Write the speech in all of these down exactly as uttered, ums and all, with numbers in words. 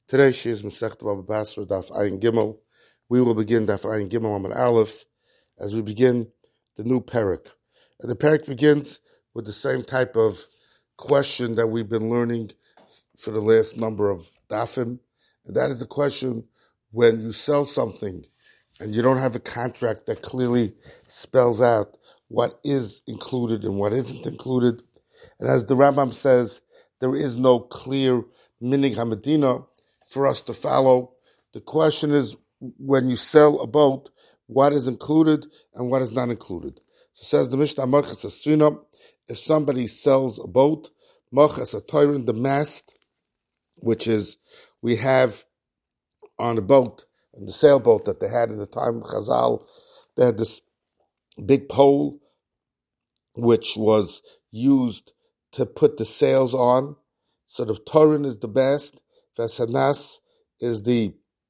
Today she is Masechta Baba Basra Daf Ayin Gimel. We will begin Daf Ayin Gimel Amud Aleph as we begin the new parak. And the parak begins with the same type of question that we've been learning for the last number of dafim, and that is the question: when you sell something and you don't have a contract that clearly spells out what is included and what isn't included, and as the Rambam says, there is no clear minig hamadina for us to follow. The question is, when you sell a boat, what is included and what is not included? So says the Mishnah, Machas Asfina, if somebody sells a boat, Machas Atorin, the mast, which is, we have on a boat, on the sailboat that they had in the time of Chazal, they had this big pole which was used to put the sails on. So the Torin is the mast, Vesanas is the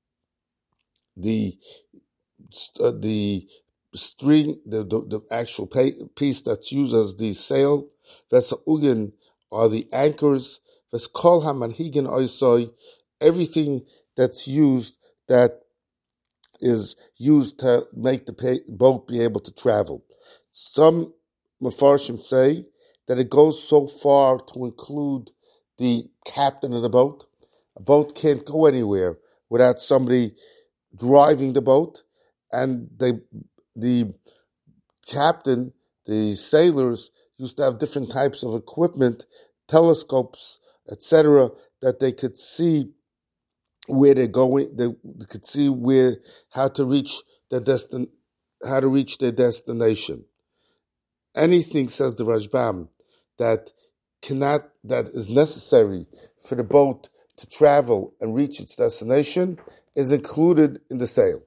the uh, the string, the, the, the actual pay, piece that's used as the sail. Vesaugin are the anchors. Veskol hamanhigin oisoi, everything that's used that is used to make the pay, boat be able to travel. Some Mefarshim say that it goes so far to include the captain of the boat. A boat can't go anywhere without somebody driving the boat, and they, the captain, the sailors used to have different types of equipment, telescopes, et cetera, that they could see where they're going. They, they could see where how to reach their destin, how to reach their destination. Anything, says the Rashbam, that cannot that is necessary for the boat to travel and reach its destination is included in the sale.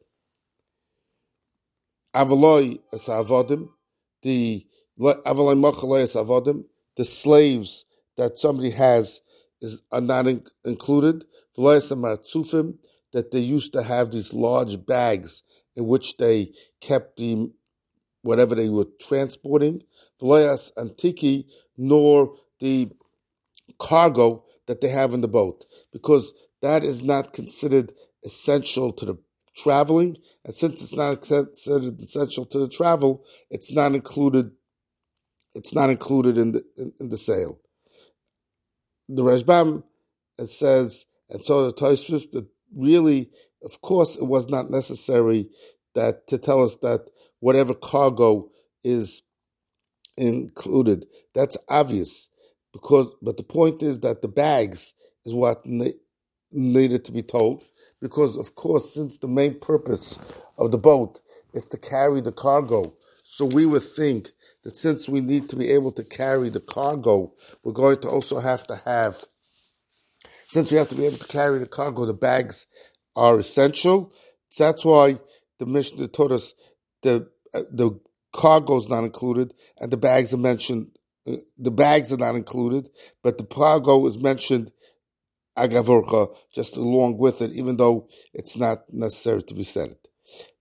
Avaloi es avodim, the avaloi machaloi es avodim, the slaves that somebody has is are not in, included. V'lo es martzufim, that they used to have these large bags in which they kept the whatever they were transporting. V'lo es antiki, nor the cargo that they have in the boat, because that is not considered essential to the traveling, and since it's not considered essential to the travel, it's not included. It's not included in the in, in the sale. The Rashbam says, and so the Tosfos, that really, of course, it was not necessary that to tell us that whatever cargo is included. That's obvious, because but the point is that the bags is what ne- needed to be told, because of course, since the main purpose of the boat is to carry the cargo, so we would think that since we need to be able to carry the cargo, we're going to also have to have, since we have to be able to carry the cargo, the bags are essential. So that's why the Mishnah taught us the uh, the cargo is not included, and the bags are mentioned. Uh, the bags are not included, but the cargo is mentioned agavorcha, just along with it, even though it's not necessary to be said it.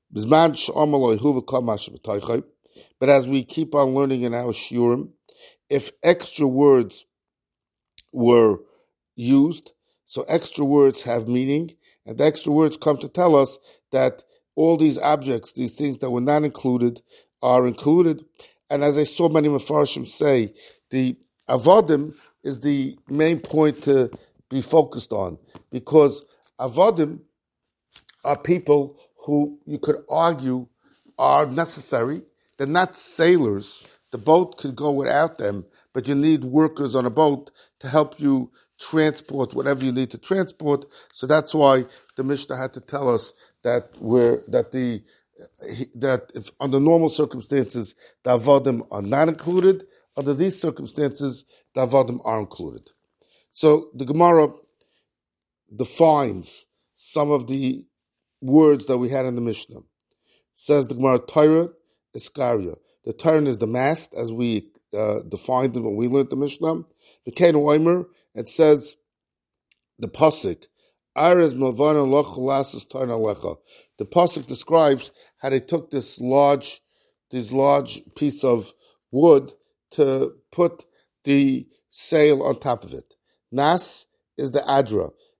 But as we keep on learning in our shiurim, if extra words were used, so extra words have meaning, and the extra words come to tell us that all these objects, these things that were not included, are included. And as I saw many Mefarshim say, the avodim is the main point to be focused on, because avodim are people who you could argue are necessary. They're not sailors. The boat could go without them, but you need workers on a boat to help you transport whatever you need to transport. So that's why the Mishnah had to tell us that we're that the that if under normal circumstances the avodim are not included, under these circumstances the avodim are included. So the Gemara defines some of the words that we had in the Mishnah. Says the Gemara, Torah Iskaria. The Torah is the mast, as we uh, defined it when we learned the Mishnah. The Kain Oimer, it says the pasuk, Ares Malvana Lochalasis Torah Lecha. The pasuk describes how they took this large, this large piece of wood to put the sail on top of it. Nas is the adra.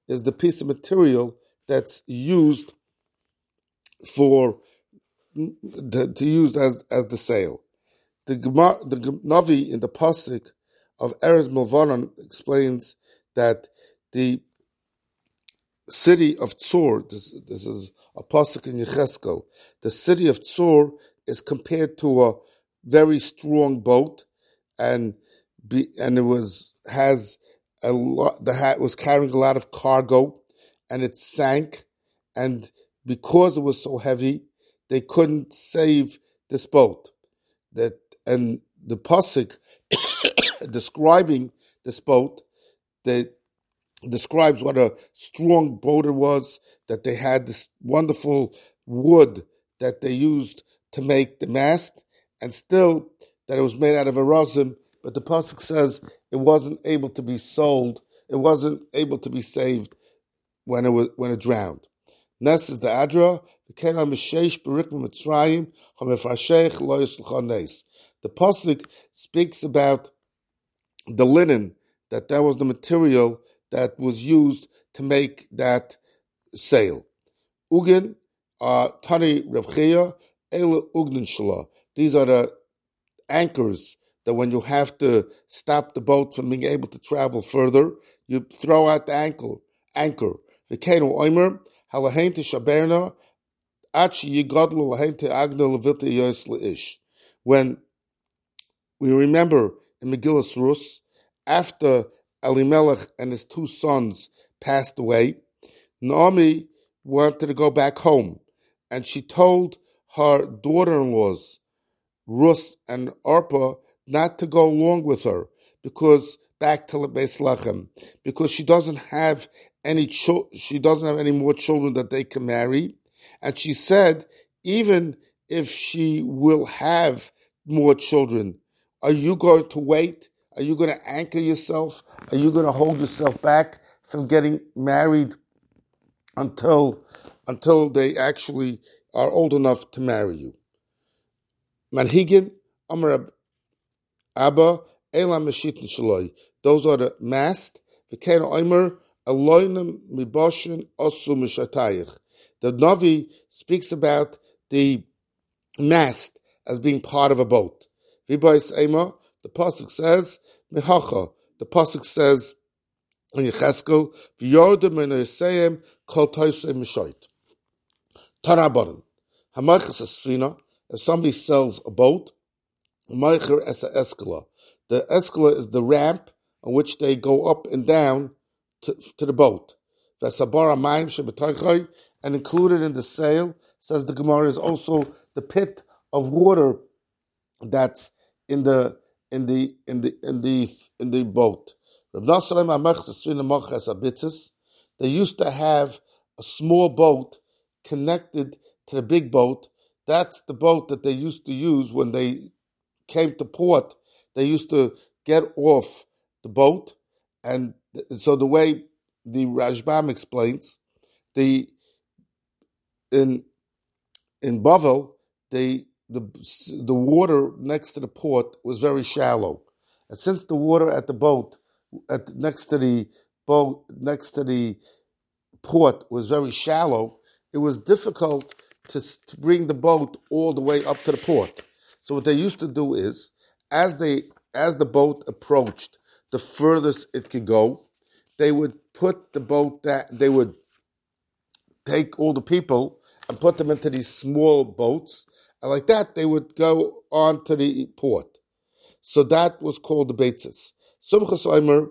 is the piece of material that's used for to, to use as as the sail. The Gemara, the Navi in the pasuk of Erez Milvanon explains that the city of Tzor, this, this is a pasuk in Yecheskel, the city of Tzor is compared to a very strong boat, and be, and it was has a lot. The hat was carrying a lot of cargo, and it sank, and because it was so heavy, they couldn't save this boat. That and the pasuk describing this boat, that describes what a strong boat it was, that they had this wonderful wood that they used to make the mast, and still that it was made out of a rosin, but the pasuk says it wasn't able to be sold, it wasn't able to be saved when it was when it drowned. Nes is the Adra, the pasuk speaks about the linen, that that was the material that was used to make that sail. Ugin, uh, Tani Reb Chia, Ele Ugnin Shala. These are the anchors that when you have to stop the boat from being able to travel further, you throw out the anchor. Anchor. V'keinu oimer, halahein te shaberna, achi yigadlu lahein te agna levita yos leish. When we remember in Megillas Rus, after Elimelech and his two sons passed away, Naomi wanted to go back home, and she told her daughter-in-laws, Rus and Orpah, not to go along with her, because back to Beis Lechem, because she doesn't have any cho- she doesn't have any more children that they can marry, and she said, even if she will have more children, are you going to wait? Are you going to anchor yourself? Are you going to hold yourself back from getting married until until they actually are old enough to marry you? Manhigin, Amar Abba, Elam Meshitin Shaloi. Those are the mast. V'kein Omer, Eloinim Miboshin Osu Mishatayich. The Navi speaks about the mast as being part of a boat. V'bayis Ema, the pasuk says, Mehacha. The pasuk says in Yecheskel, V'yordim Menaseyim Kol Toisei Mishoit. Tarabaran. Hamaychas Esfina. If somebody sells a boat, Maycher es a escala. The escala is the ramp on which they go up and down to, to the boat. Vesabara Mayim Shebetaychay, and included in the sale, says the Gemara, is also the pit of water that's in the in the in the in the in the boat. They used to have a small boat connected to the big boat. That's the boat that they used to use when they came to port. They used to get off the boat, and so the way the Rashbam explains, the in in Bavel, they the the water next to the port was very shallow, and since the water at the boat at next to the boat next to the port was very shallow, it was difficult to, to bring the boat all the way up to the port. So what they used to do is, as they as the boat approached the furthest it could go, they would put the boat that they would take all the people and put them into these small boats, and like that they would go on to the port. So that was called the beitzes. Somebody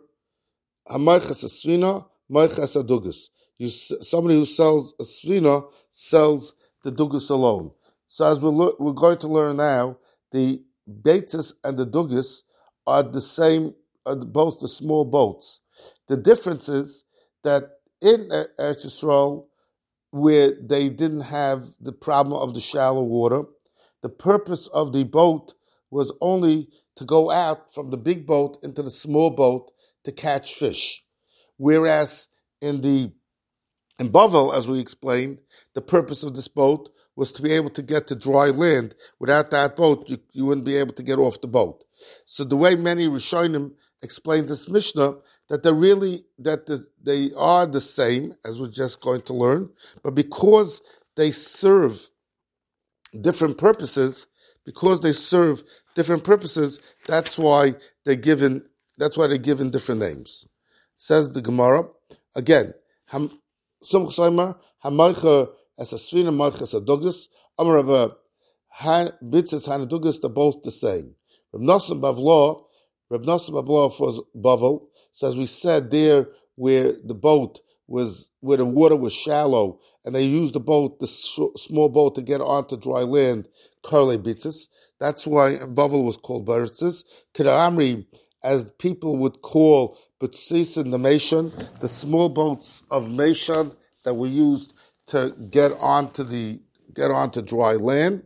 who sells a svina sells the dugus alone. So as we're, lo- we're going to learn now, the beitzes and the dugus are the same, are both the small boats. The difference is that in Eretz Yisrael, where they didn't have the problem of the shallow water, the purpose of the boat was only to go out from the big boat into the small boat to catch fish. Whereas in the in Bavel, as we explained, the purpose of this boat was to be able to get to dry land. Without that boat, you, you wouldn't be able to get off the boat. So the way many Rishonim explained this Mishnah, that they're really, that the, they are the same, as we're just going to learn, but because they serve different purposes, because they serve different purposes, that's why they're given, that's why they're given different names. Says the Gemara, again, Ham Sum Chsoimer, Hamaycha as a Svina, Maycha as a Dugas, Amar of a Bitzes Hanadugas, they're both the same. Reb Nosson Bavlo, Reb Nosson Bavlo for Bavel, so as we said there, where the boat was, where the water was shallow, and they used the boat, the sh- small boat, to get onto dry land, Karle Bitzes. That's why Bavel was called Bitzes. Kidamri, as people would call Bitzes in the Meshan, the small boats of Meshan that were used to get onto the get onto dry land.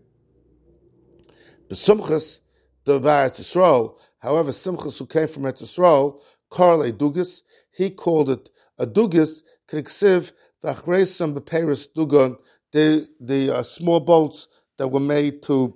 Besumchas, the Eretz Yisrael, however, Simchas, who came from Eretz Yisrael, Karle Dugas, he called it a Dugas, Kriksiv, Vachresam Beperis Dugan, the the uh, small boats that were made to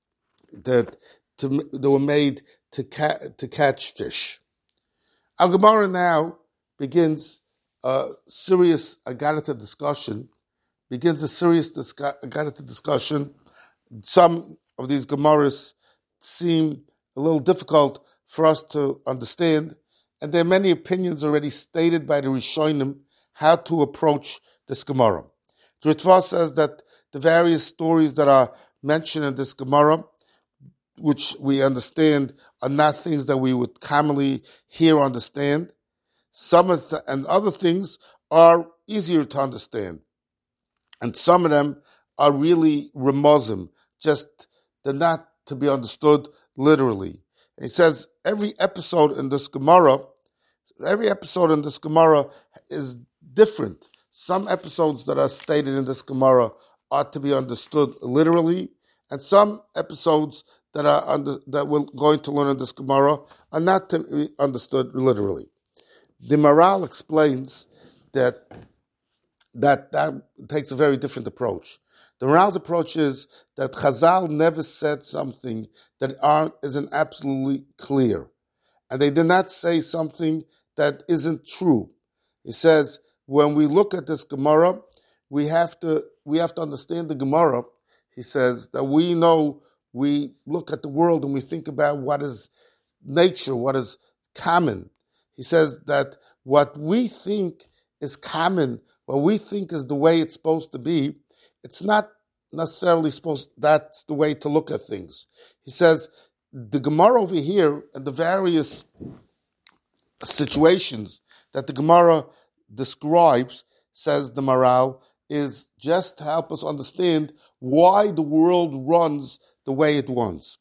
that to that were made to ca- to catch fish. Our Gemara now begins a serious Agarata discussion. Begins a serious disca- Agarata discussion. Some of these Gemaras seem a little difficult for us to understand, and there are many opinions already stated by the Rishonim how to approach this Gemara. The Ritva says that the various stories that are mentioned in this Gemara, which we understand are not things that we would commonly hear or understand, some of the, and other things are easier to understand, and some of them are really remozim, just they're not to be understood literally. And he says every episode in this Gemara, every episode in this Gemara is different. Some episodes that are stated in this Gemara are to be understood literally, and some episodes that are under, that we're going to learn in this Gemara are not to be understood literally. The Maral explains that that that takes a very different approach. The Maral's approach is that Chazal never said something that aren't, isn't absolutely clear, and they did not say something that isn't true. He says, when we look at this Gemara, we have to we have to understand the Gemara. He says that we know, we look at the world and we think about what is nature, what is common. He says that what we think is common, what we think is the way it's supposed to be, it's not necessarily supposed, that's the way to look at things. He says the Gemara over here and the various situations that the Gemara describes, says the Maral, is just to help us understand why the world runs the way it runs.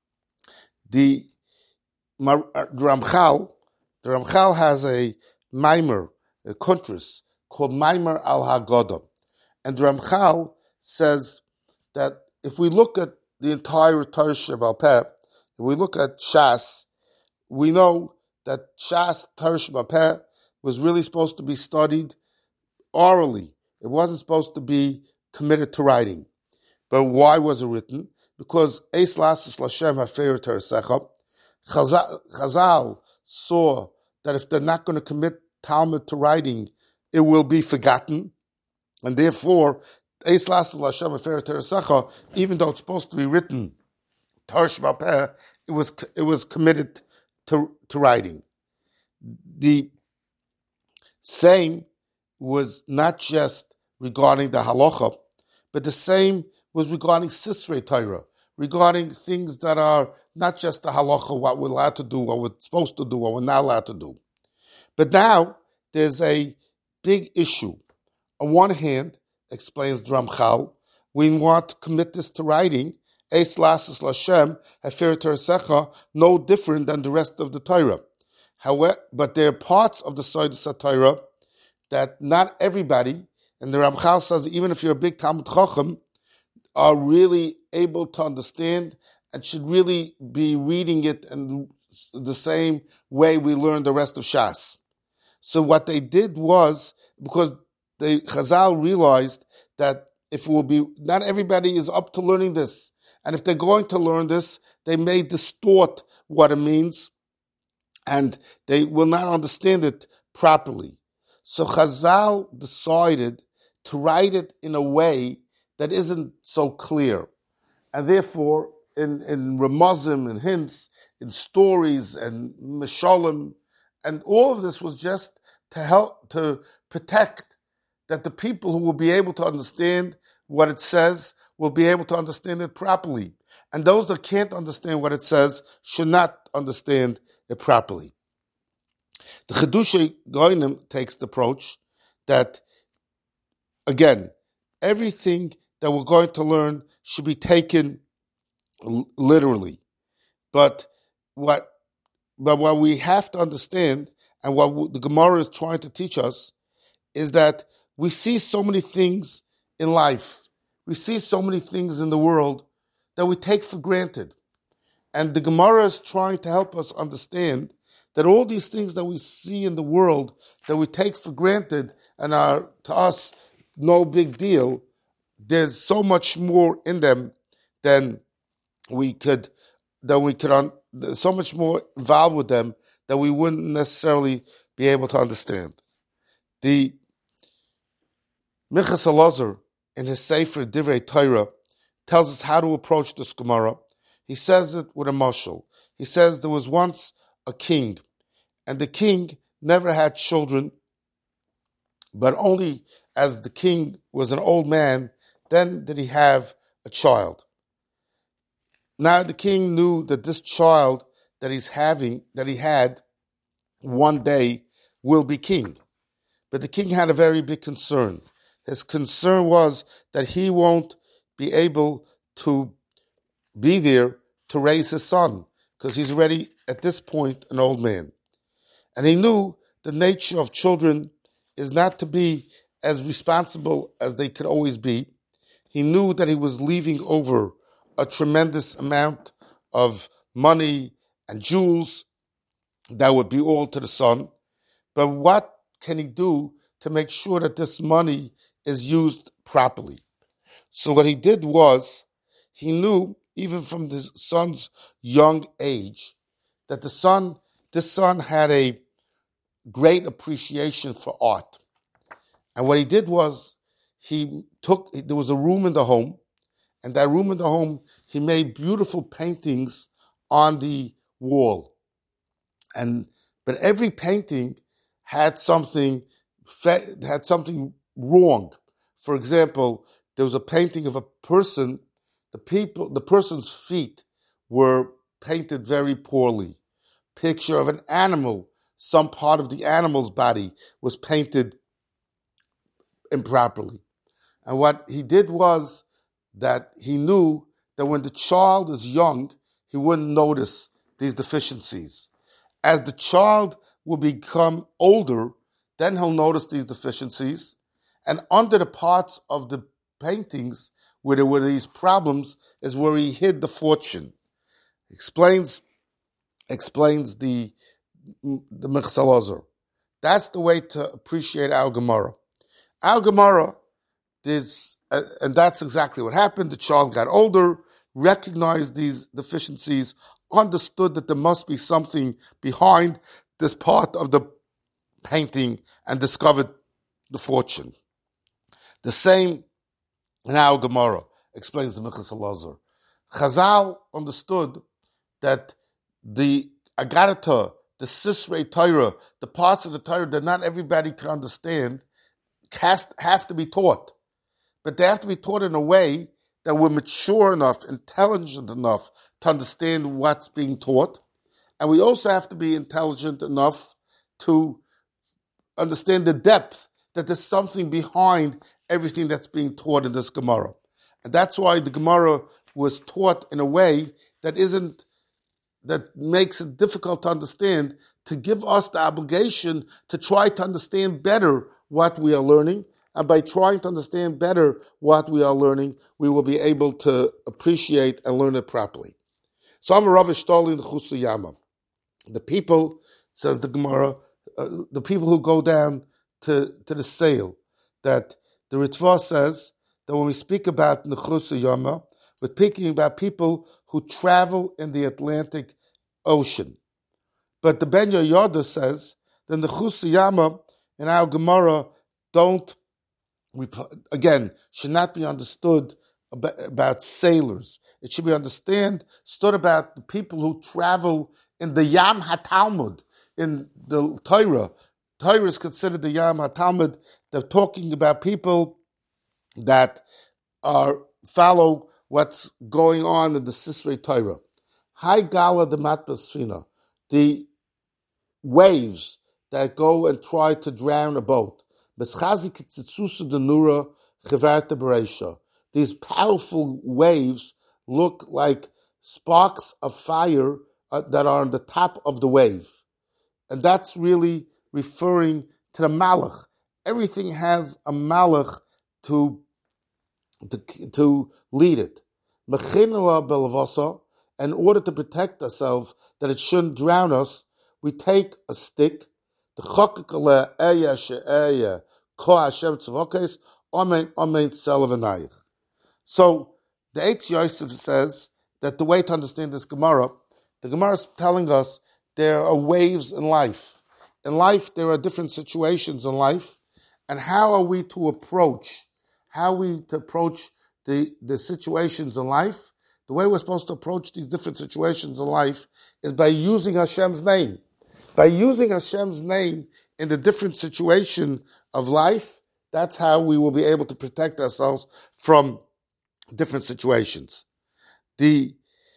The, the Ramchal, the Ramchal has a mimer, a kuntris, called Mimer al Haggadah. And the Ramchal says that if we look at the entire Torah Sheba'al Peh, if we look at Shas, we know that Shas, Torah Sheba'al Peh, was really supposed to be studied orally. It wasn't supposed to be committed to writing. But why was it written? Because Eis Lasus Lashem Hafer Teresecha, Chazal saw that if they're not going to commit Talmud to writing, it will be forgotten. And therefore, Eis Lasus Lashem Hafer Teresecha, even though it's supposed to be written, Torah Sheba'al Peh, it was it was committed to, to writing. The same was not just regarding the halacha, but the same was regarding Sisrei Torah, regarding things that are not just the halacha, what we're allowed to do, what we're supposed to do, what we're not allowed to do. But now there's a big issue. On one hand, explains Ramchal, we want to commit this to writing, Eis Lasus Lashem Hafer Teresecha, no different than the rest of the Torah. However, but there are parts of the Sodus Torah that not everybody, and the Ramchal says even if you're a big Talmud Chacham, are really able to understand and should really be reading it in the same way we learn the rest of Shas. So what they did was, because the Chazal realized that if it will be, not everybody is up to learning this, and if they're going to learn this, they may distort what it means, and they will not understand it properly. So Chazal decided to write it in a way that isn't so clear. And therefore, in, in Ramazim and hints, in stories and Mishalim, and all of this was just to help, to protect that the people who will be able to understand what it says will be able to understand it properly. And those that can't understand what it says should not understand it properly. The Chiddushei Goinim takes the approach that, again, everything that we're going to learn should be taken l- literally. But what, but what we have to understand, and what w- the Gemara is trying to teach us, is that we see so many things in life. We see so many things in the world that we take for granted. And the Gemara is trying to help us understand that all these things that we see in the world that we take for granted and are to us no big deal, there's so much more in them than we could, that we could, un, there's so much more involved with them that we wouldn't necessarily be able to understand. The Minchas Elazar, in his Sefer Divrei Torah, tells us how to approach this Gemara. He says it with a mashal. He says there was once a king, and the king never had children, but only as the king was an old man, then did he have a child. Now the king knew that this child that he's having, that he had, one day will be king. But the king had a very big concern. His concern was that he won't be able to be there to raise his son, because he's already, at this point, an old man. And he knew the nature of children is not to be as responsible as they could always be. He knew that he was leaving over a tremendous amount of money and jewels that would be all to the son. But what can he do to make sure that this money is used properly? So what he did was, he knew, even from the son's young age, that the son, this son had a great appreciation for art. And what he did was, he took, there was a room in the home, and that room in the home, he made beautiful paintings on the wall. And, but every painting had something, had something wrong. For example, there was a painting of a person, the people, the person's feet were painted very poorly. Picture of an animal, some part of the animal's body was painted improperly. And what he did was that he knew that when the child is young, he wouldn't notice these deficiencies. As the child will become older, then he'll notice these deficiencies. And under the parts of the paintings where there were these problems is where he hid the fortune. Explains, explains the, the Minchas Elazar. That's the way to appreciate our Gemara. Our Gemara is, uh, and that's exactly what happened. The child got older, recognized these deficiencies, understood that there must be something behind this part of the painting, and discovered the fortune. The same in our Gemara, explains the Minchas Elazar. Chazal understood that the Agarata, the Sisrei Torah, the parts of the Torah that not everybody could understand, cast, have to be taught. But they have to be taught in a way that we're mature enough, intelligent enough to understand what's being taught. And we also have to be intelligent enough to understand the depth, that there's something behind everything that's being taught in this Gemara. And that's why the Gemara was taught in a way that isn't, that makes it difficult to understand, to give us the obligation to try to understand better what we are learning. And by trying to understand better what we are learning, we will be able to appreciate and learn it properly. So I'm a Rav Shtoli in Chusay Yama. The people, says the Gemara, uh, the people who go down to, to the sale, that the Ritva says that when we speak about Chusay Yama, we're speaking about people who travel in the Atlantic Ocean. But the Ben Yoda says, then the Chusiyama in our Gemara don't, again, should not be understood about, about sailors. It should be understand, stood about the people who travel in the Yam HaTalmud, in the Torah. Torah is considered the Yam HaTalmud. They're talking about people that are follow what's going on in the Sisrei Torah. Hai Gala the Matbasfina, the waves that go and try to drown a boat. These powerful waves look like sparks of fire uh, that are on the top of the wave. And that's really referring to the Malach. Everything has a Malach to, to, to lead it. In order to protect ourselves, that it shouldn't drown us, we take a stick, the so the Eitz Yosef says that the way to understand this Gemara, the Gemara is telling us there are waves in life. In life, there are different situations in life, and how are we to approach, how are we to approach the, the situations in life? The way we're supposed to approach these different situations in life is by using Hashem's name. By using Hashem's name in the different situation of life, that's how we will be able to protect ourselves from different situations. The,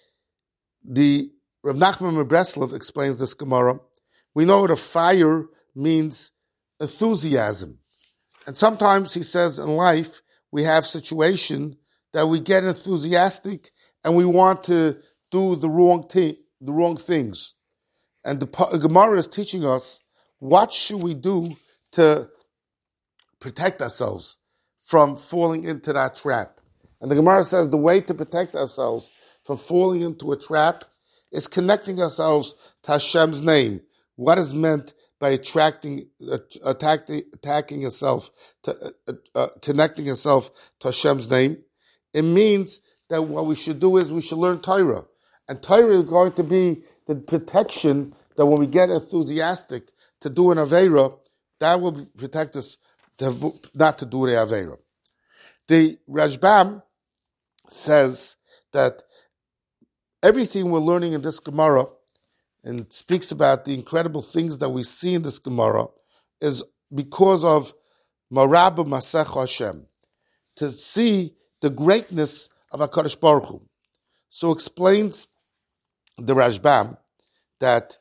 the Rav Nachman of Breslov explains this Gemara. We know that fire means enthusiasm. And sometimes he says in life, we have situation that we get enthusiastic and we want to do the wrong thing, the wrong things. And the Gemara is teaching us what should we do to protect ourselves from falling into that trap. And the Gemara says the way to protect ourselves from falling into a trap is connecting ourselves to Hashem's name. What is meant by attracting, uh, attacking, attacking yourself, to uh, uh, connecting yourself to Hashem's name? It means that what we should do is we should learn Torah. And Torah is going to be the protection that when we get enthusiastic to do an Aveira, that will protect us to, not to do the Aveira. The Rashbam says that everything we're learning in this Gemara, and it speaks about the incredible things that we see in this Gemara, is because of Marab Masech Hashem, to see the greatness of HaKadosh Baruch Hu. So explains the Rashbam that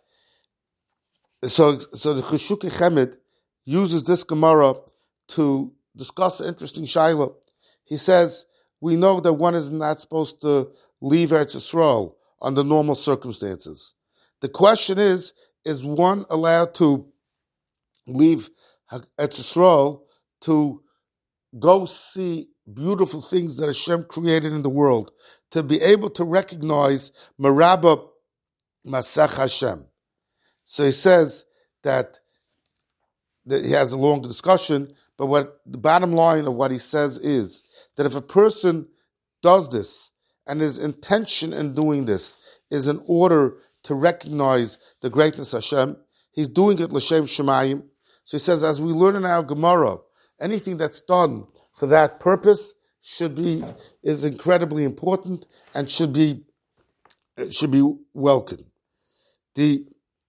so so the Cheshuki Chemed uses this Gemara to discuss an interesting shaila. He says, we know that one is not supposed to leave Eretz Yisrael under normal circumstances. The question is, is one allowed to leave Eretz Yisrael to go see beautiful things that Hashem created in the world, to be able to recognize Merabah Masech Hashem? So he says that, that he has a long discussion, but what the bottom line of what he says is that if a person does this and his intention in doing this is in order to recognize the greatness of Hashem, he's doing it l'shem shemayim. So he says, as we learn in our Gemara, anything that's done for that purpose should be is incredibly important and should be should be welcomed. The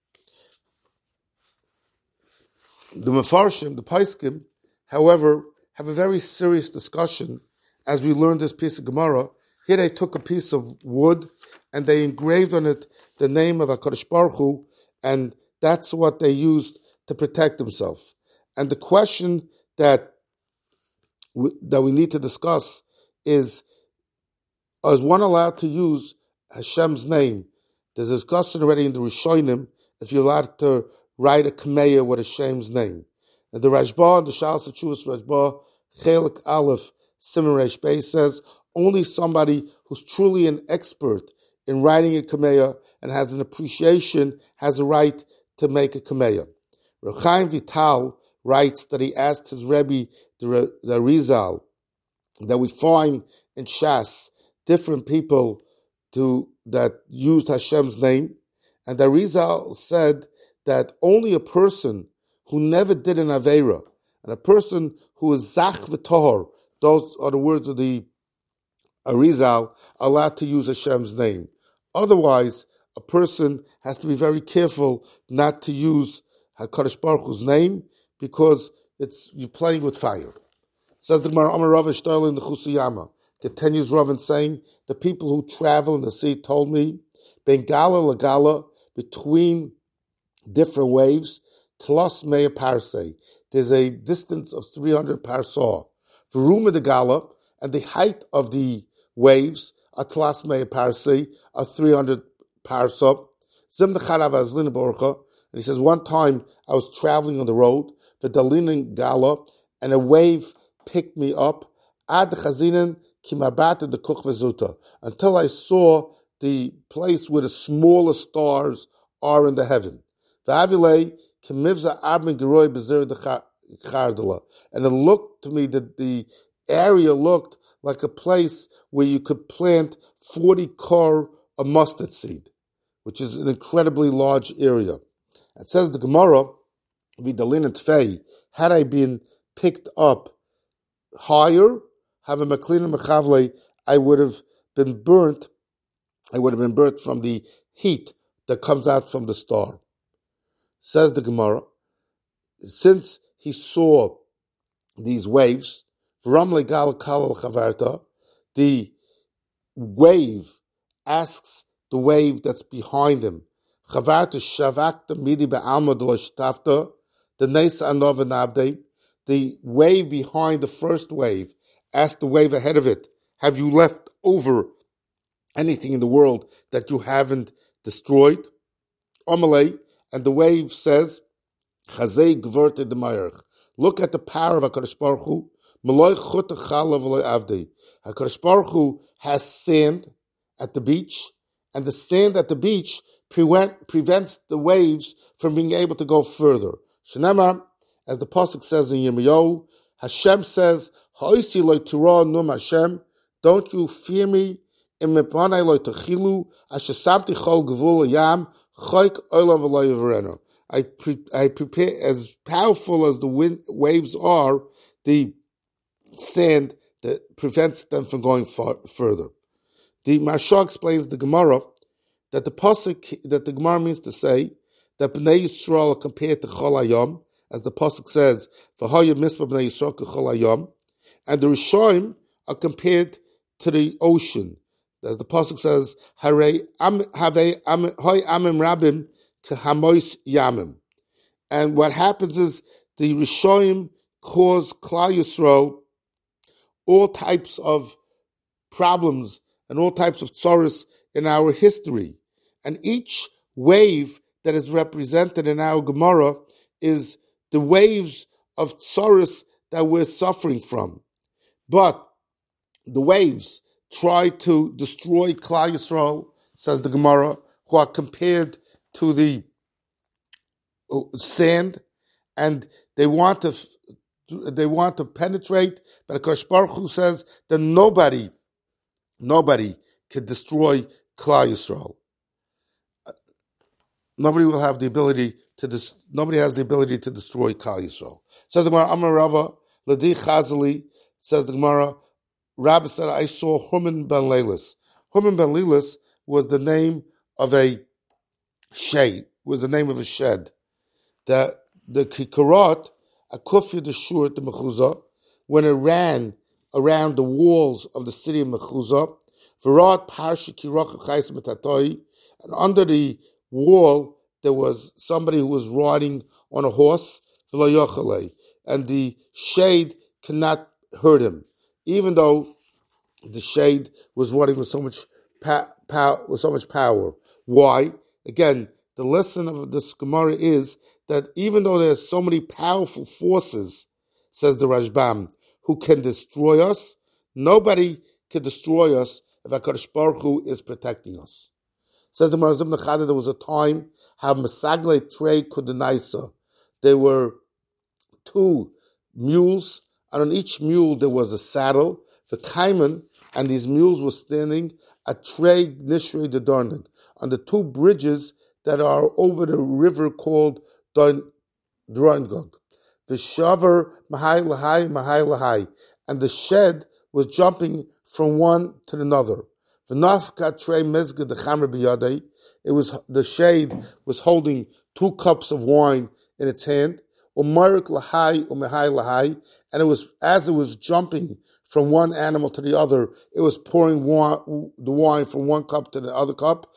the Mefarshim, the Paiskim, however, have a very serious discussion as we learn this piece of Gemara. Here they took a piece of wood and they engraved on it the name of HaKadosh Baruch Hu, and that's what they used to protect themselves. And the question that we, that we need to discuss is, is one allowed to use Hashem's name? There's a discussion already in the Rishonim if you're allowed to write a Kameya with Hashem's name. And the Rashba, the Shalas HaTshuvos Rashba, Chelik Aleph, Siman Reish Beis says, only somebody who's truly an expert in writing a Kameya and has an appreciation has a right to make a Kameya. Reb Chaim Vital writes that he asked his Rebbe, the, the Rizal, that we find in Shas different people to that used Hashem's name, And the Arizal said that only a person who never did an Aveira, and a person who is Zach v'Tohor, those are the words of the Arizal, are allowed to use Hashem's name. Otherwise, a person has to be very careful not to use HaKadosh Baruch Hu's name, because it's you're playing with fire. Says the Gemara, Amar Rav Shtarl in the Chusiyama. Continues Rav in saying, the people who travel in the sea told me, Ben Gala Lagala, between different waves, Tlos Mea Parsei. There's a distance of three hundred parsah. Varuma de Gala, and the height of the waves, a Tlos Mea Parsei, are three hundred parsah. Zim the Charav Azlin Borcha. And he says, one time I was traveling on the road, the Dalinin Gala, and a wave picked me up, ad chazinin kimabat the Kuch Vezuta, until I saw the place where the smallest stars are in the heaven. V'avilei kimivza arbin geroi bezer de chardala, and it looked to me that the area looked like a place where you could plant forty kor of mustard seed, which is an incredibly large area. It says the Gemara, Vidalin and Tfei, had I been picked up higher, have a Maklin Mechavle, I would have been burnt, I would have been burnt from the heat that comes out from the star. Says the Gemara, since he saw these waves, the wave asks the wave that's behind him, the wave behind the first wave asked the wave ahead of it, have you left over anything in the world that you haven't destroyed? Amalei, and the wave says, look at the power of HaKadosh Baruch Hu. HaKadosh Baruch Hu has sand at the beach, and the sand at the beach prevent, prevents the waves from being able to go further. Shenamar, as the pasuk says in Yirmiyahu, Hashem says, "Ha'isi lo Torah num Hashem, don't you fear me? Im mepanai lo techilu, asher samti chol gevul yam, chayk olav lo yavrenu." I pre- I prepare, as powerful as the wind waves are, the sand that prevents them from going far, further. The Maharsha explains the Gemara that the pasuk that the Gemara means to say that Bnei Yisrael are compared to Chol Hayom, as the pasuk says, "V'haya mispa Bnei Yisrael k'Chol Hayom," and the Rishonim are compared to the ocean, as the pasuk says, "Harei am havei am hoy amim rabim k'hamois yamim." And what happens is the Rishonim cause Klal Yisrael all types of problems and all types of tzoros in our history. And each wave that is represented in our Gemara is the waves of tzoros that we're suffering from. But the waves try to destroy Klal Yisrael, says the Gemara, who are compared to the sand, and they want to they want to penetrate, but HaKadosh Baruch Hu says that nobody, nobody can destroy Klal Yisrael. Nobody will have the ability to dis- nobody has the ability to destroy Klal Yisrael. Says the Gemara, Amar Rava, Ladi Chazali, says the Gemara, Rabbi said, I saw Human ben Leilis. Human ben Leilis was the name of a shade, was the name of a shed. The the Kikarot, a kufya the shur the Mechuzah, when it ran around the walls of the city of Mechuzah, Virat Parsha Kirach Chais Metatoi, and under the wall there was somebody who was riding on a horse, and the shade cannot hurt him, even though the shade was running with so much pa- pow- with so much power. Why? Again, the lesson of this Gemara is that even though there are so many powerful forces, says the Rashbam, who can destroy us, nobody can destroy us if HaKadosh Baruch Hu is protecting us. Says the Marazim Nechada, there was a time how Masagle Trey Kudenaisa. There were two mules, and on each mule there was a saddle for Kaiman, and these mules were standing at Trey Nishrei Dedornig, on the two bridges that are over the river called Drongog. The shaver mahai lahai mahai lahai, and the shed was jumping from one to another. The nafka trei mezged the chamer biyadei. It was the shade was holding two cups of wine in its hand. Umarik lahai umehai lahai, and it was as it was jumping from one animal to the other, it was pouring wine, the wine from one cup to the other cup.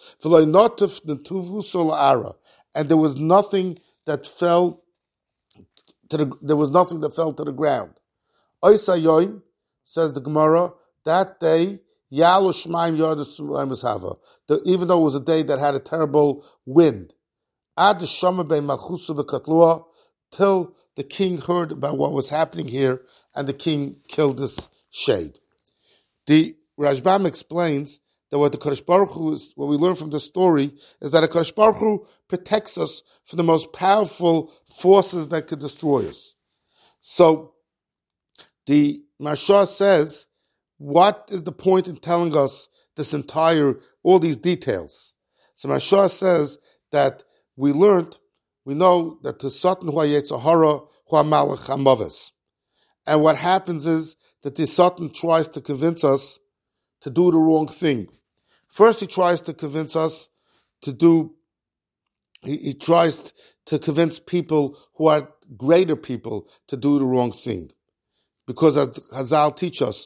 And there was nothing that fell to the there was nothing that fell to the ground. Oisayoim, says the Gemara, that day Yalu Shmaim Yardus, even though it was a day that had a terrible wind. Ad Shama Bei Malchusa V'Katlua, till the king heard about what was happening here, and the king killed this shade. The Rashbam explains that what the Kadosh Baruch Hu is, what we learn from this story is that the Kadosh Baruch Hu protects us from the most powerful forces that could destroy us. So the Maharsha says, what is the point in telling us this entire, all these details? So Maharsha says that we learned, we know that the Satan Hu Yetzer Hara Hu Malach HaMaves. And what happens is that the Satan tries to convince us to do the wrong thing. First, he tries to convince us to do, he, he tries to convince people who are greater people to do the wrong thing. Because as Hazal teach us,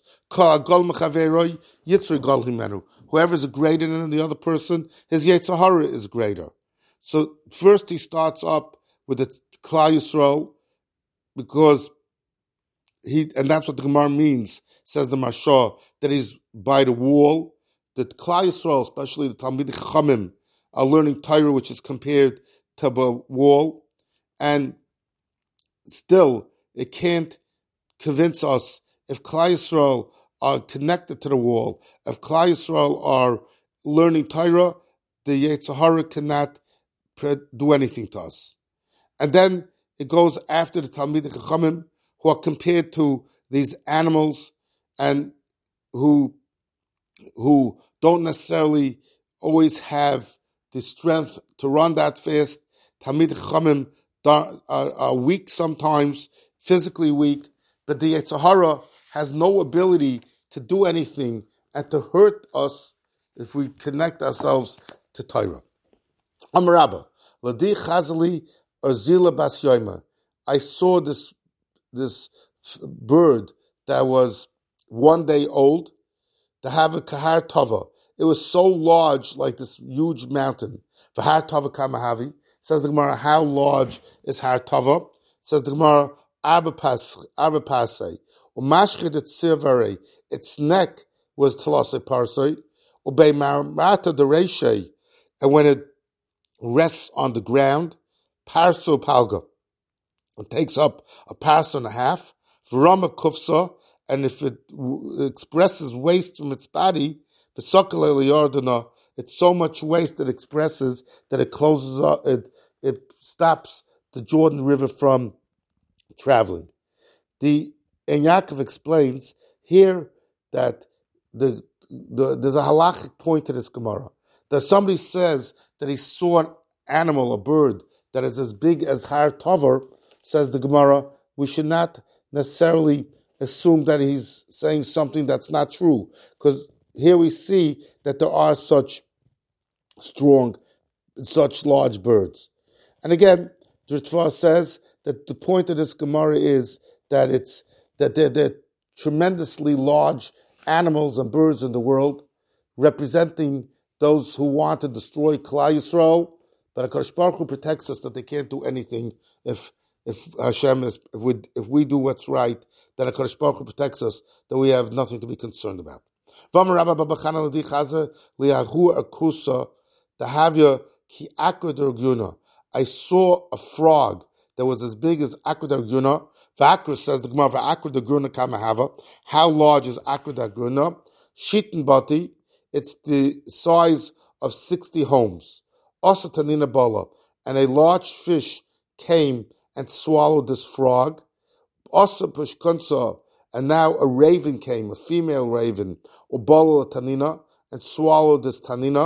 whoever is greater than the other person, his Yetzer Hara is greater. So first he starts up with the Klal Yisrael, because he, and that's what the Gemara means, says the Maharsha, that he's by the wall. That Klal Yisrael, especially the Talmidei Chachamim, are learning Torah, which is compared to the wall, and still it can't convince us if Klal Yisrael are connected to the wall, if Klal Yisrael are learning Torah, the Yetzer Hara cannot do anything to us. And then it goes after the Talmidei Chachamim, who are compared to these animals and who who don't necessarily always have the strength to run that fast. Talmidei Chachamim are, are weak sometimes, physically weak, but the Yetzer Hara has no ability to do anything and to hurt us if we connect ourselves to Torah. Amar Rabba, Ladi Chazali Urzila Bas Yoima. I saw this this bird that was one day old, to have a kahar tava. It was so large, like this huge mountain. V'har tava kamahavi. Says the Gemara, how large is har tava? Says the Gemara, arba pasei. Umashchid et sivare. Its neck was telase parsei. Ubei marmata dereishei. And when it rests on the ground, parso palga. It takes up a parsa and a half. V'rama kufsa. And if it w- expresses waste from its body, it's so much waste it expresses that it closes up, it, it stops the Jordan River from traveling. The and Yaakov explains here that the, the there's a halachic point to this Gemara, that somebody says that he saw an animal, a bird, that is as big as Har Tover, says the Gemara, we should not necessarily assume that he's saying something that's not true, because here we see that there are such strong, such large birds. And again, the Ritva says that the point of this Gemara is that it's that they're, they're tremendously large animals and birds in the world, representing those who want to destroy Klal Yisrael, but HaKadosh Baruch Hu protects us that they can't do anything if if Hashem is if we if we do what's right, that HaKadosh Baruch Hu protects us, that we have nothing to be concerned about. I saw a frog that was as big as Akra Darguna. V'akra, says the Gemara, V'akra Darguna kamahava. How large is Akra Darguna? Shitin bati, it's the size of sixty homes. Also tanina bala, and a large fish came and swallowed this frog. Also pushkunsa, and now a raven came, a female raven, ubala tanina, and swallowed this tanina.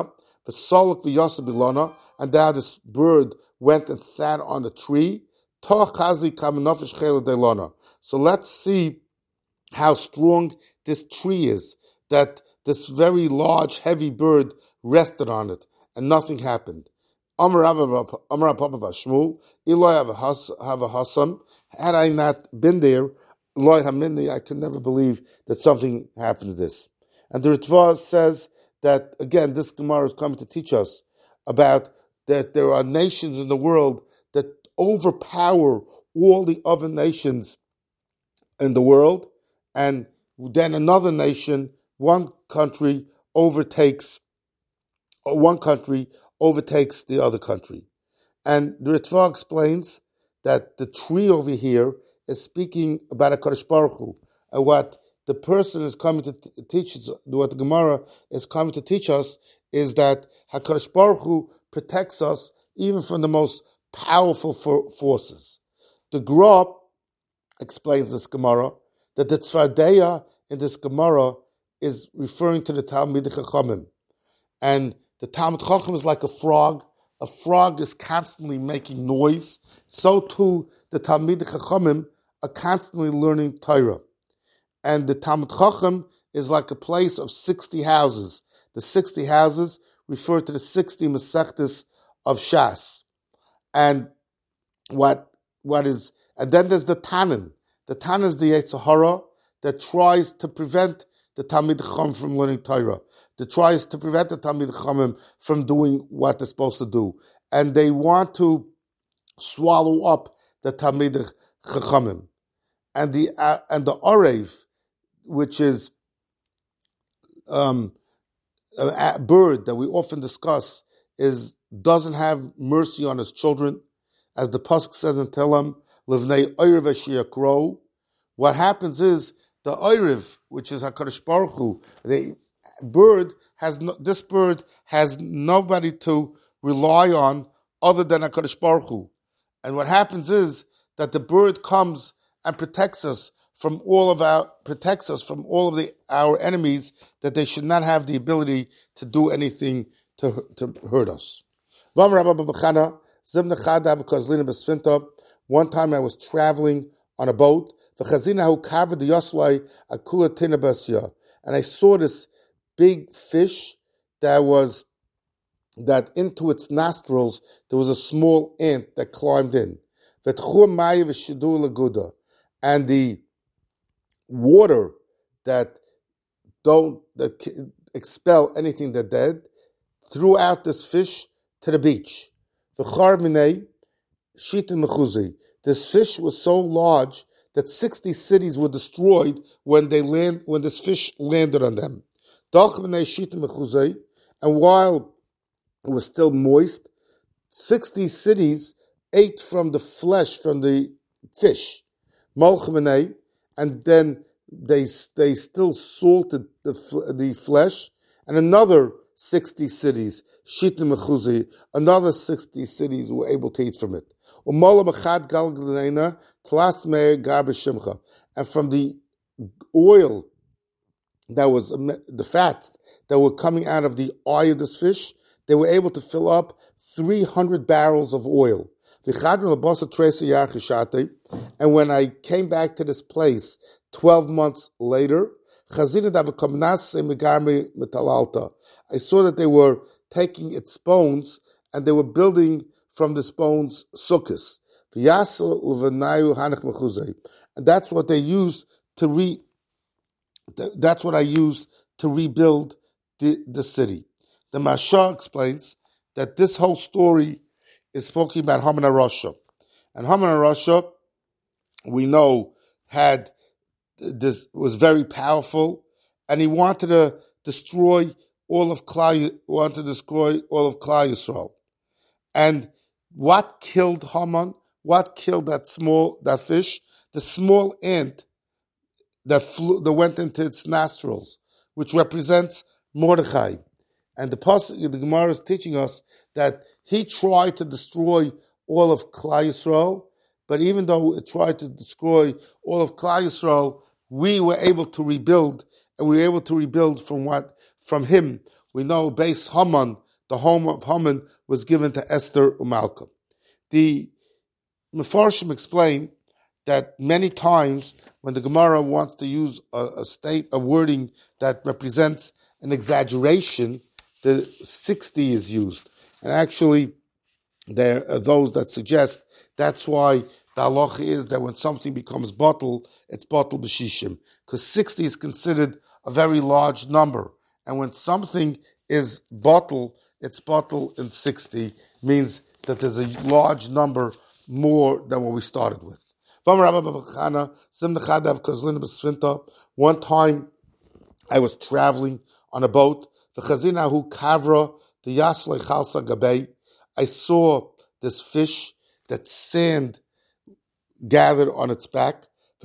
v'solok v'yasa bilona, and now this bird went and sat on a tree. Tochazi kamenofish chela delona. So let's see how strong this tree is, that this very large, heavy bird rested on it, and nothing happened. Amar Papa Shmuel, Eloi have a Hassam. Had I not been there, Eloi Hamini, I could never believe that something happened to this. And the Ritva says that, again, this Gemara is coming to teach us about that there are nations in the world that overpower all the other nations in the world, and then another nation, one country overtakes, or one country overtakes the other country. And the Ritva explains that the tree over here is speaking about a HaKadosh Baruch Hu, and what the person is coming to t- teach us, what the Gemara is coming to teach us, is that HaKadosh Baruch Hu protects us even from the most powerful for- forces. The Gra explains this Gemara, that the Tzvardeya in this Gemara is referring to the Talmid Chachamim. And the Talmid Chacham is like a frog. A frog is constantly making noise. So too, the Talmid Chachamim are constantly learning Torah. And the Talmid Chacham is like a place of sixty houses. The sixty houses refer to the sixty Masechtas of Shas. And what what is, and then there's the Tanan. The Tanan is the Yetzer Hara that tries to prevent the Talmid Chacham from learning Torah. That tries to prevent the Talmid Chachamim from doing what they're supposed to do. And they want to swallow up the Talmid Chachamim. And the uh, and the Orev, which is um, a, a bird that we often discuss, is doesn't have mercy on his children. As the Pasuk says in Tehillim, Livnei Orev Ashiyakro. What happens is the Orev, which is HaKadosh Baruch Hu, the bird has no, this bird has nobody to rely on other than HaKadosh Baruch Hu. And what happens is that the bird comes and protects us from all of our protects us from all of the our enemies, that they should not have the ability to do anything to to hurt us. One time I was traveling on a boat, and I saw this big fish that was that into its nostrils there was a small ant that climbed in. And the water that don't that expel anything that dead threw out this fish to the beach. This fish was so large that sixty cities were destroyed when they land when this fish landed on them. And while it was still moist, sixty cities ate from the flesh from the fish. And then they they still salted the the flesh, and another sixty cities, another sixty cities were able to eat from it. And from the oil that was the fats that were coming out of the eye of this fish, they were able to fill up three hundred barrels of oil. And when I came back to this place twelve months later, I saw that they were taking its bones and they were building from the bones sukkahs. And that's what they used to re. That's what I used to rebuild the, the city. The Mashah explains that this whole story is speaking about Haman HaRasha. And Haman HaRasha, we know, had this was very powerful, and he wanted to destroy all of Klal, wanted to destroy all of Klal Yisrael. And what killed Haman? What killed that small that fish? The small ant that flew, that went into its nostrils, which represents Mordechai. And the pasuk, the Gemara is teaching us that he tried to destroy all of Klal Yisrael, but even though it tried to destroy all of Klal Yisrael, we were able to rebuild, and we were able to rebuild from what? From him. We know, base Haman, the home of Haman was given to Esther Umalka. The Mefarshim explain that many times when the Gemara wants to use a, a state, a wording that represents an exaggeration, the sixty is used. And actually, there are those that suggest that's why the halacha is that when something becomes bottle, it's bottle b'shishim, because sixty is considered a very large number. And when something is bottle, it's bottle in sixty, means that there's a large number more than what we started with. One time I was traveling on a boat. I saw this fish that sand gathered on its back.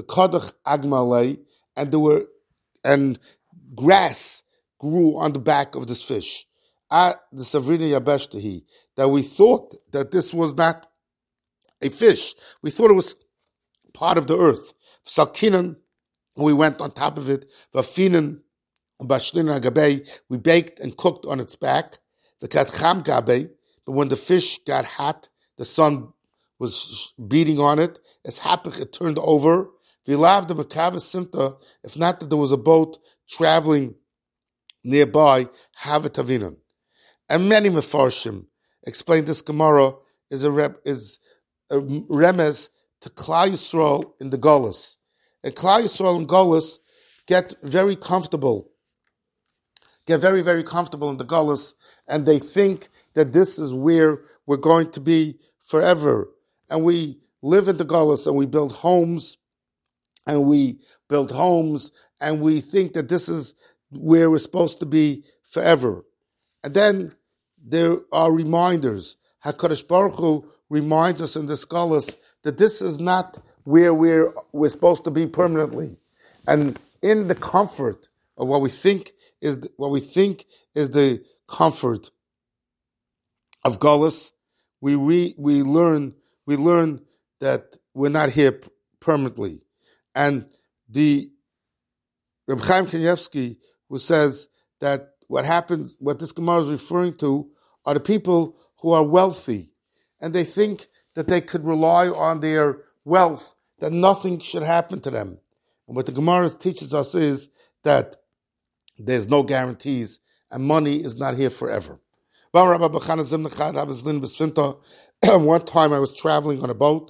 And there were and grass grew on the back of this fish. At the Savrina Yabeshtahi, that we thought that this was not a fish. We thought it was part of the earth. Salkinan, we went on top of it. Vafinan, Bashlin Agabei, we baked and cooked on its back. V'katcham Gabei, but when the fish got hot, the sun was beating on it. As hapich, it turned over. V'lav the Makava Simta, if not that there was a boat traveling nearby, Havatavinan. And many Mefarshim explain this Gemara is a rep, is a remez to Klal Yisrael in the Golus. And Klal Yisrael in Golus get very comfortable, get very, very comfortable in the Golus, and they think that this is where we're going to be forever. And we live in the Golus, and we build homes, and we build homes, and we think that this is where we're supposed to be forever. And then there are reminders. HaKadosh Baruch Hu reminds us in the scholars that this is not where we're we're supposed to be permanently. And in the comfort of what we think is the, what we think is the comfort of Golus, we re, we learn we learn that we're not here p- permanently. And the Reb Chaim Kanievsky, who says that what happens, what this Gemara is referring to, are the people who are wealthy, and they think that they could rely on their wealth, that nothing should happen to them. And what the Gemara teaches us is that there's no guarantees, and money is not here forever. One time I was traveling on a boat,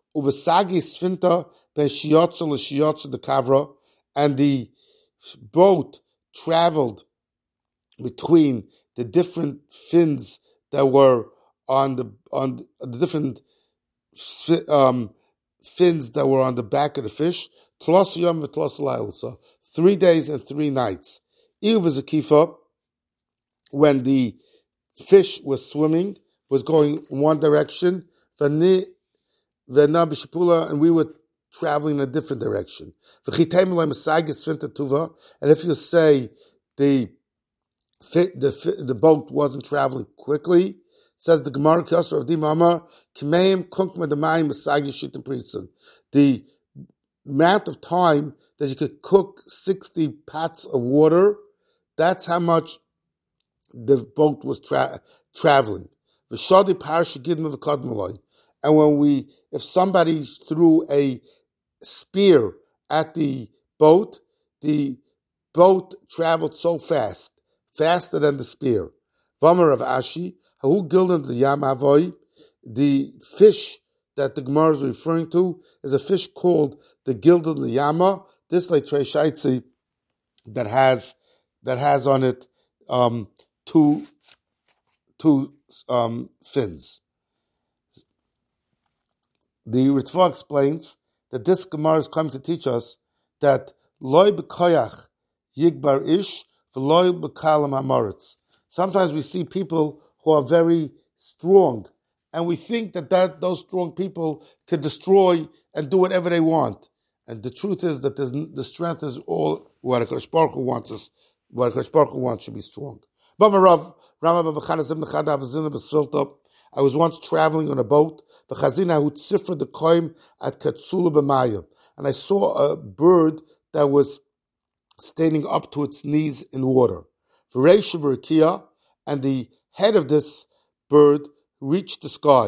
and the boat traveled between the different fins that were on the on the different um, fins that were on the back of the fish. So three days and three nights. When the fish was swimming, was going one direction, and we were traveling in a different direction. And if you say the the the boat wasn't traveling quickly, says the Gemara Kosher of Dimama, the amount of time that you could cook sixty pots of water, that's how much the boat was tra- traveling. And when we, if somebody threw a spear at the boat, the boat traveled so fast, faster than the spear. Vamar of Ashi, Hahu Gildan the Yam Avoy, the fish that the Gemara is referring to is a fish called the Gildan the Yama. This like Treishaitzi that has that has on it um, two two um, fins. The Ritva explains that this Gemara is coming to teach us that loy b'koyach yigbar ish v'loy b'kalam hamaretz. Sometimes we see people who are very strong, and we think that, that those strong people can destroy and do whatever they want. And the truth is that the strength is all what HaKadosh Baruch Hu wants us, what HaKadosh Baruch Hu wants should be strong. I was once traveling on a boat, and I saw a bird that was standing up to its knees in water. And the head of this bird reached the sky.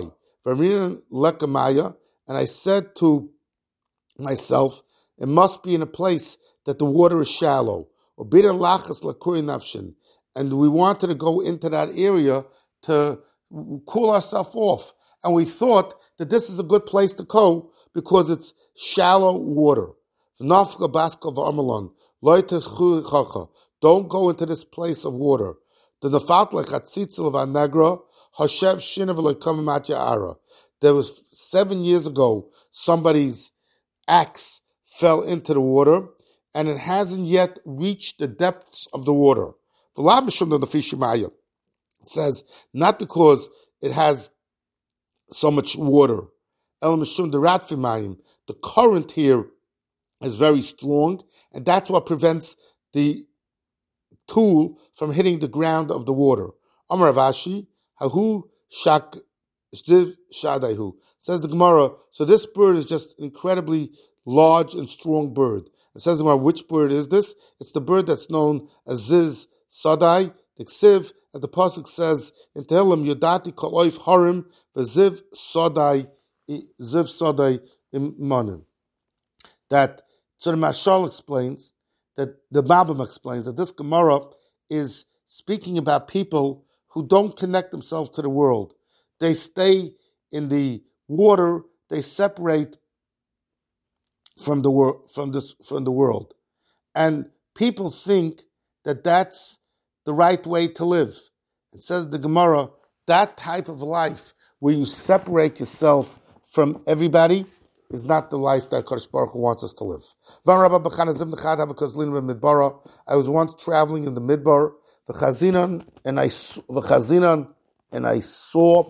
And I said to myself, it must be in a place that the water is shallow. And we wanted to go into that area to cool ourselves off. And we thought that this is a good place to go because it's shallow water. Don't go into this place of water. There was seven years ago, somebody's axe fell into the water, and it hasn't yet reached the depths of the water. It says, not because it has so much water. The current here is very strong, and that's what prevents the tool from hitting the ground of the water. Amar Ravashi, Hahu Shak Zdiv Shadaihu. Says the Gemara, so this bird is just incredibly large and strong bird. It says the Gemara, which bird is this? It's the bird that's known as Ziz Sadai, the Ksiv, as the Pasuk says in Tehillim, Yodati Koloif Harim, Ziv Sadai, Ziv Sadai Imanim. That, so the Mashal explains, that the Malbim explains that this Gemara is speaking about people who don't connect themselves to the world. They stay in the water, they separate from the world, from this, from the world. And people think that that's the right way to live. It says the Gemara, that type of life where you separate yourself from everybody is not the life that Kadosh Baruch Hu wants us to live. I was once traveling in the Midbar, and I and I saw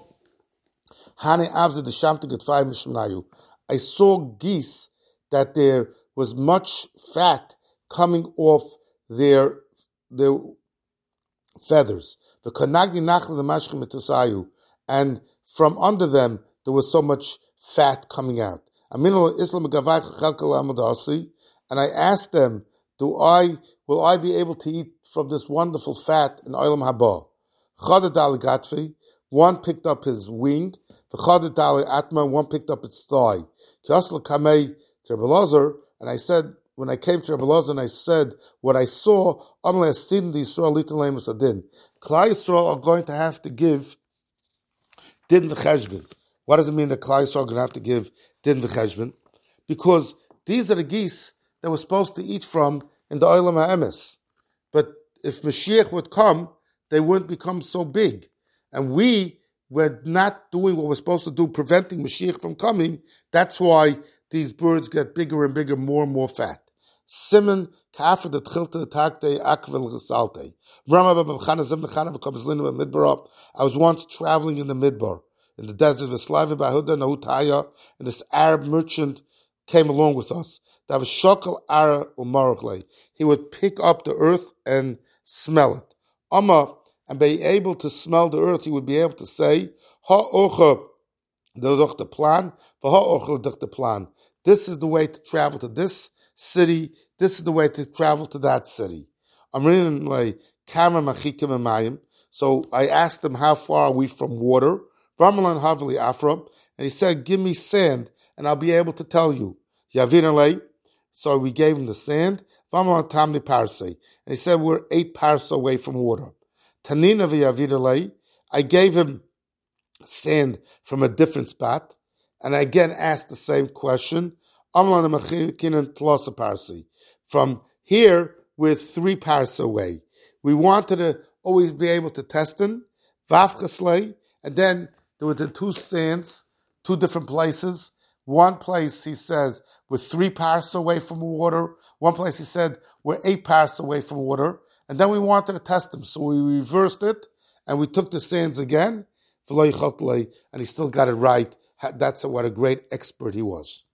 I saw geese that there was much fat coming off their their feathers. And from under them there was so much fat coming out. And I asked them, Do I will I be able to eat from this wonderful fat in Olam Haba? One picked up his wing, one picked up its thigh. And I said, when I came to Rabbi Elazar and I said what I saw, Klal Yisrael are going to have to give din v'cheshbon. What does it mean that Klal Yisrael are going to have to give din v'cheshbon? Because these are the geese that we're supposed to eat from in the Olam HaEmes. But if Mashiach would come, they wouldn't become so big. And we were not doing what we're supposed to do, preventing Mashiach from coming. That's why these birds get bigger and bigger, more and more fat. Simon kafir the tchilte takte akvel salte. I was once traveling in the Midbar, in the desert of Slavi Bahuda Nahutaya, and this Arab merchant came along with us. He would pick up the earth and smell it. Amma, and be able to smell the earth, he would be able to say, Ha ocha the plan, ha ocha the plan. This is the way to travel to this city. This is the way to travel to that city. So I asked him, how far are we from water? And he said, give me sand, and I'll be able to tell you. So we gave him the sand. And he said, we're eight pars away from water. I gave him sand from a different spot. And I again asked the same question. From here, we're three pars away. We wanted to always be able to test them. And then there were the two sands, two different places. One place, he says, we're three pars away from water. One place, he said, we're eight pars away from water. And then we wanted to test them. So we reversed it, and we took the sands again, and he still got it right. That's what a great expert he was.